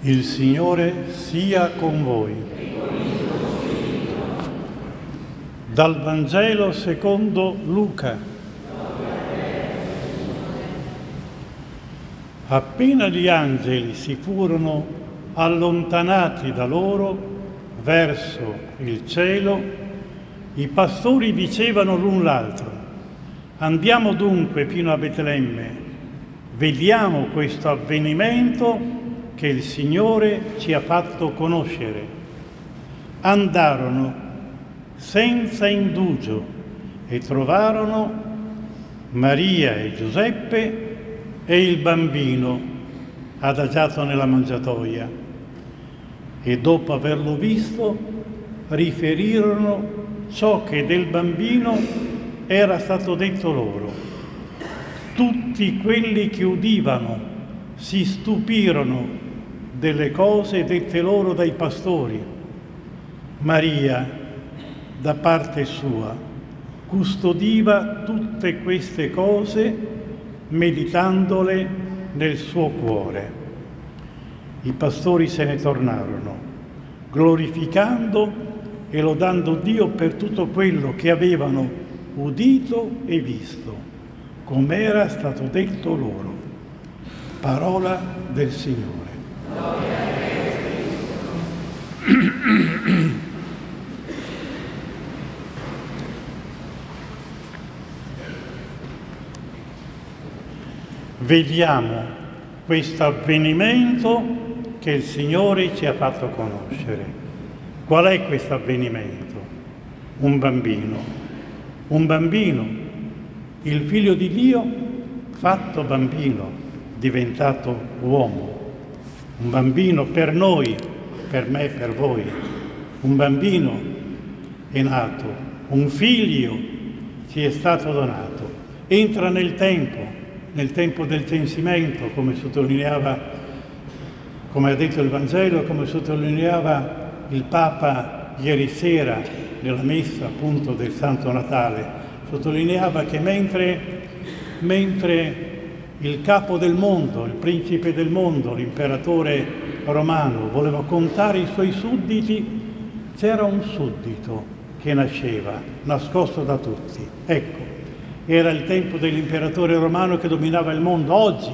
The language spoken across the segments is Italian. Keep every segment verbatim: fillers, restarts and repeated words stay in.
Il Signore sia con voi. Dal Vangelo secondo Luca. Appena gli angeli si furono allontanati da loro verso il cielo, i pastori dicevano l'un l'altro: andiamo dunque fino a Betlemme, vediamo questo avvenimento che il Signore ci ha fatto conoscere. Andarono senza indugio e trovarono Maria e Giuseppe e il bambino adagiato nella mangiatoia, e dopo averlo visto riferirono ciò che del bambino era stato detto loro. Tutti quelli che udivano si stupirono delle cose dette loro dai pastori. Maria, da parte sua, custodiva tutte queste cose, meditandole nel suo cuore. I pastori se ne tornarono, glorificando e lodando Dio per tutto quello che avevano udito e visto, come era stato detto loro. Parola del Signore. Vediamo questo avvenimento che il Signore ci ha fatto conoscere. Qual è questo avvenimento? Un bambino. Un bambino, il Figlio di Dio fatto bambino, diventato uomo. Un bambino per noi, per me e per voi. Un bambino è nato, un figlio ci è stato donato. Entra nel tempo, nel tempo del censimento, come sottolineava, come ha detto il Vangelo, come sottolineava il Papa ieri sera nella messa appunto del Santo Natale. Sottolineava che mentre, mentre il capo del mondo, il principe del mondo, l'imperatore romano, voleva contare i suoi sudditi, c'era un suddito che nasceva, nascosto da tutti. Ecco, era il tempo dell'imperatore romano che dominava il mondo. Oggi,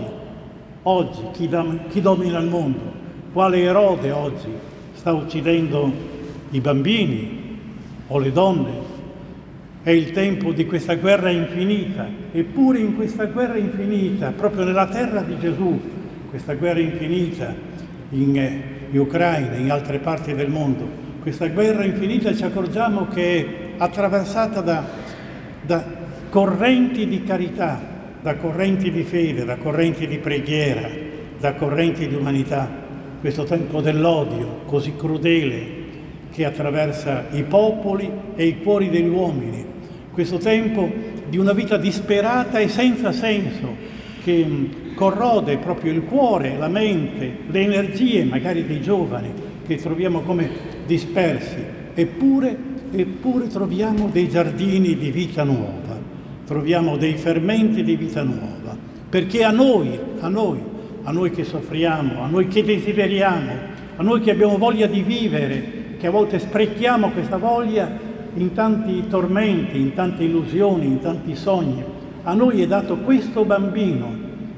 oggi chi, dam- chi domina il mondo? Quale Erode oggi sta uccidendo i bambini o le donne? È il tempo di questa guerra infinita, eppure in questa guerra infinita, proprio nella terra di Gesù, questa guerra infinita in, eh, in Ucraina, in altre parti del mondo, questa guerra infinita ci accorgiamo che è attraversata da, da correnti di carità, da correnti di fede, da correnti di preghiera, da correnti di umanità. Questo tempo dell'odio così crudele che attraversa i popoli e i cuori degli uomini, questo tempo di una vita disperata e senza senso che corrode proprio il cuore, la mente, le energie magari dei giovani che troviamo come dispersi, eppure, eppure troviamo dei giardini di vita nuova, troviamo dei fermenti di vita nuova, perché a noi, a noi, a noi che soffriamo, a noi che desideriamo, a noi che abbiamo voglia di vivere, che a volte sprechiamo questa voglia in tanti tormenti, in tante illusioni, in tanti sogni. A noi è dato questo bambino.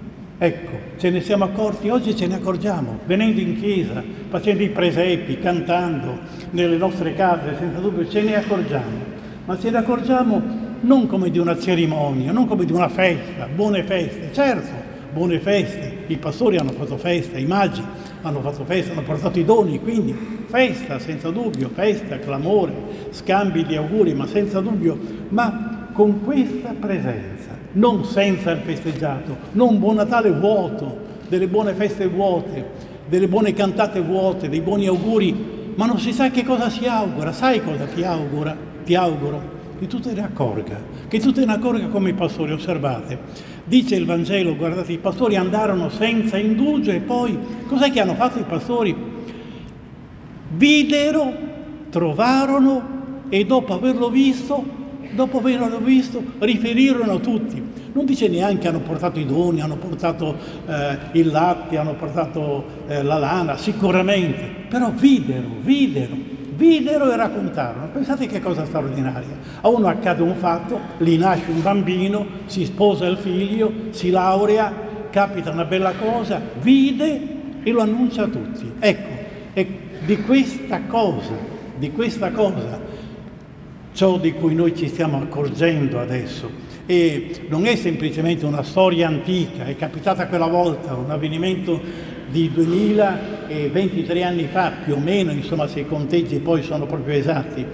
Ecco, ce ne siamo accorti, oggi ce ne accorgiamo, venendo in chiesa, facendo i presepi, cantando nelle nostre case, senza dubbio ce ne accorgiamo. Ma ce ne accorgiamo non come di una cerimonia, non come di una festa, buone feste, certo, buone feste, i pastori hanno fatto festa, i magi hanno fatto festa, hanno portato i doni, quindi festa senza dubbio, festa, clamore, scambi di auguri, ma senza dubbio, ma con questa presenza, non senza il festeggiato, non buon Natale vuoto, delle buone feste vuote, delle buone cantate vuote, dei buoni auguri, ma non si sa che cosa si augura. Sai cosa ti augura? Ti auguro che tu te ne accorga, che tu te ne accorga come i pastori. Osservate, dice il Vangelo, guardate, i pastori andarono senza indugio e poi, cos'è che hanno fatto i pastori? Videro, trovarono e dopo averlo visto, dopo averlo visto, riferirono a tutti. non dice neanche hanno portato i doni, hanno portato eh, il latte, hanno portato eh, la lana, sicuramente, però videro, videro, videro e raccontarono. Pensate che cosa straordinaria. A uno accade un fatto, gli nasce un bambino, si sposa il figlio, si laurea, capita una bella cosa, vide e lo annuncia a tutti. Ecco, e di questa cosa, di questa cosa, ciò di cui noi ci stiamo accorgendo adesso. E non è semplicemente una storia antica, è capitata quella volta, un avvenimento di duemilaventitré anni fa, più o meno, insomma, se i conteggi poi sono proprio esatti,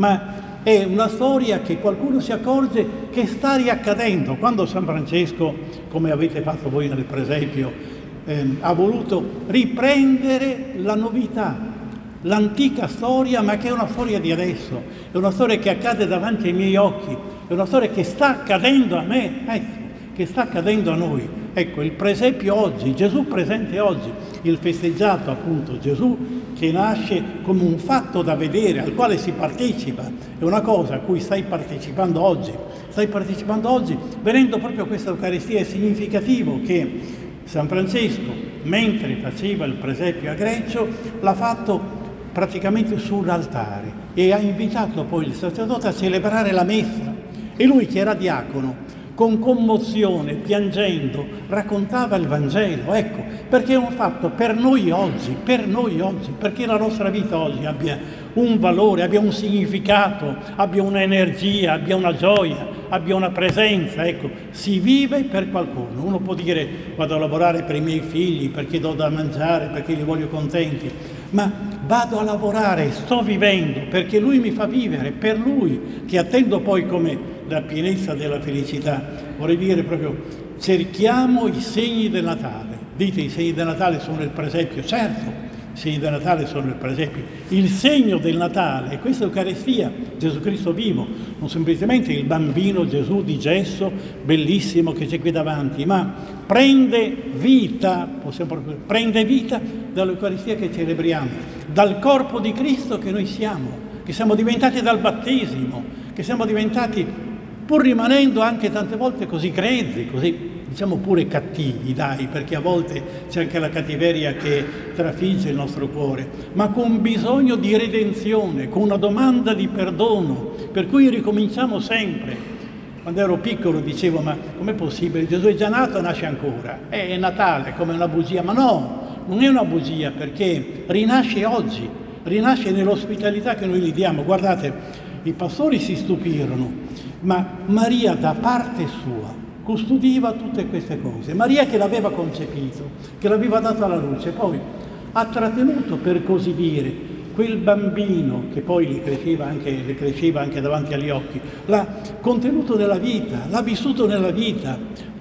ma è una storia che qualcuno si accorge che sta riaccadendo. Quando San Francesco, come avete fatto voi nel presepio, ehm, ha voluto riprendere la novità, l'antica storia, ma che è una storia di adesso, è una storia che accade davanti ai miei occhi, è una storia che sta accadendo a me, ecco, che sta accadendo a noi. Ecco, il presepio oggi, Gesù presente oggi, il festeggiato appunto Gesù che nasce come un fatto da vedere, al quale si partecipa, è una cosa a cui stai partecipando oggi, stai partecipando oggi, venendo proprio a questa Eucaristia. È significativo che San Francesco, mentre faceva il presepio a Greccio, l'ha fatto praticamente sull'altare e ha invitato poi il sacerdote a celebrare la messa, e lui, che era diacono, con commozione, piangendo, raccontava il Vangelo. Ecco, perché è un fatto per noi oggi, per noi oggi, perché la nostra vita oggi abbia un valore, abbia un significato, abbia un'energia, abbia una gioia, abbia una presenza. Ecco, si vive per qualcuno. Uno può dire: vado a lavorare per i miei figli, perché do da mangiare, perché li voglio contenti, ma vado a lavorare, sto vivendo perché lui mi fa vivere, per lui, che attendo poi come la pienezza della felicità. Vorrei dire proprio, cerchiamo i segni del Natale. Dite, i segni del Natale sono il presepio. Certo, i segni del Natale sono il presepio. Il segno del Natale è questa Eucaristia, Gesù Cristo vivo, non semplicemente il bambino Gesù di gesso, bellissimo, che c'è qui davanti, ma prende vita, possiamo proprio, prende vita dall'Eucaristia che celebriamo, dal corpo di Cristo che noi siamo, che siamo diventati dal battesimo, che siamo diventati, pur rimanendo anche tante volte così grezzi, così diciamo pure cattivi, dai, perché a volte c'è anche la cattiveria che trafigge il nostro cuore, ma con bisogno di redenzione, con una domanda di perdono, per cui ricominciamo sempre. Quando ero piccolo dicevo: ma com'è possibile? Gesù è già nato e nasce ancora. È Natale, come una bugia. Ma no, non è una bugia, perché rinasce oggi, rinasce nell'ospitalità che noi gli diamo. Guardate, i pastori si stupirono, ma Maria da parte sua custodiva tutte queste cose. Maria che l'aveva concepito, che l'aveva dato alla luce, poi ha trattenuto, per così dire, quel bambino che poi le cresceva anche, le cresceva anche davanti agli occhi, l'ha contenuto nella vita, l'ha vissuto nella vita,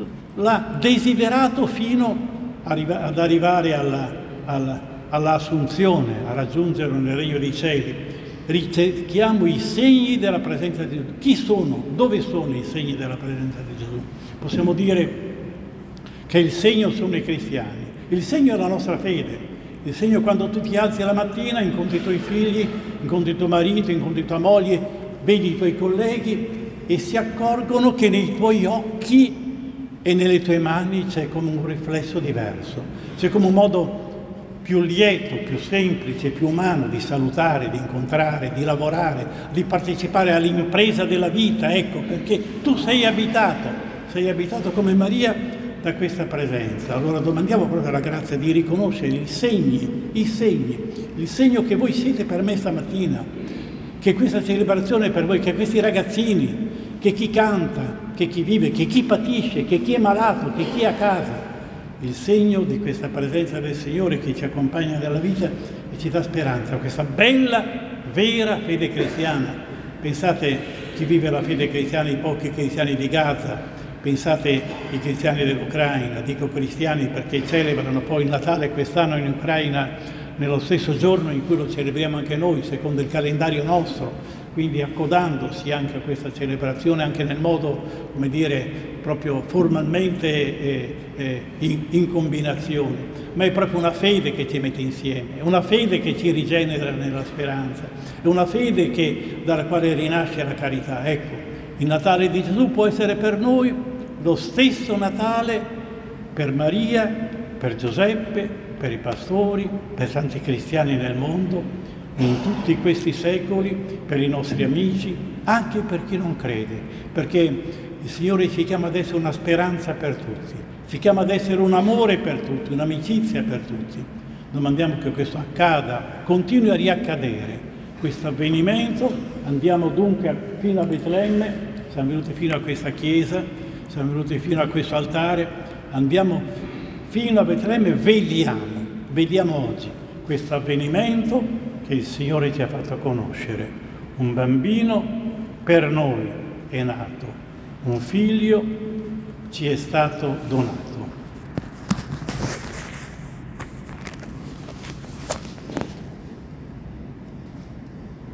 l'ha desiderato fino ad arrivare alla, alla, all'assunzione, a raggiungerlo nel regno dei cieli. Ricerchiamo i segni della presenza di Gesù. Chi sono? Dove sono i segni della presenza di Gesù? Possiamo dire che il segno sono i cristiani, il segno è la nostra fede, il segno quando tu ti alzi la mattina, incontri i tuoi figli, incontri tuo marito, incontri tua moglie, vedi i tuoi colleghi e si accorgono che nei tuoi occhi e nelle tue mani c'è come un riflesso diverso, c'è come un modo più lieto, più semplice, più umano di salutare, di incontrare, di lavorare, di partecipare all'impresa della vita. Ecco, perché tu sei abitato, sei abitato come Maria da questa presenza. Allora domandiamo proprio la grazia di riconoscere i segni, i segni, il segno che voi siete per me stamattina, che questa celebrazione è per voi, che questi ragazzini, che chi canta, che chi vive, che chi patisce, che chi è malato, che chi è a casa. Il segno di questa presenza del Signore che ci accompagna nella vita e ci dà speranza, questa bella, vera fede cristiana. Pensate chi vive la fede cristiana, i pochi cristiani di Gaza, pensate ai cristiani dell'Ucraina, dico cristiani perché celebrano poi il Natale quest'anno in Ucraina nello stesso giorno in cui lo celebriamo anche noi, secondo il calendario nostro, quindi accodandosi anche a questa celebrazione, anche nel modo, come dire, proprio formalmente eh, eh, in, in combinazione, ma è proprio una fede che ci mette insieme, è una fede che ci rigenera nella speranza, è una fede che, dalla quale rinasce la carità. Ecco, il Natale di Gesù può essere per noi lo stesso Natale per Maria, per Giuseppe, per i pastori, per tanti cristiani nel mondo, in tutti questi secoli, per i nostri amici, anche per chi non crede, perché il Signore ci chiama ad essere una speranza per tutti, ci chiama ad essere un amore per tutti, un'amicizia per tutti. Domandiamo che questo accada, continui a riaccadere questo avvenimento. Andiamo dunque fino a Betlemme, siamo venuti fino a questa chiesa, siamo venuti fino a questo altare, andiamo fino a Betlemme, vediamo, vediamo oggi questo avvenimento che il Signore ci ha fatto conoscere. Un bambino per noi è nato, un figlio ci è stato donato.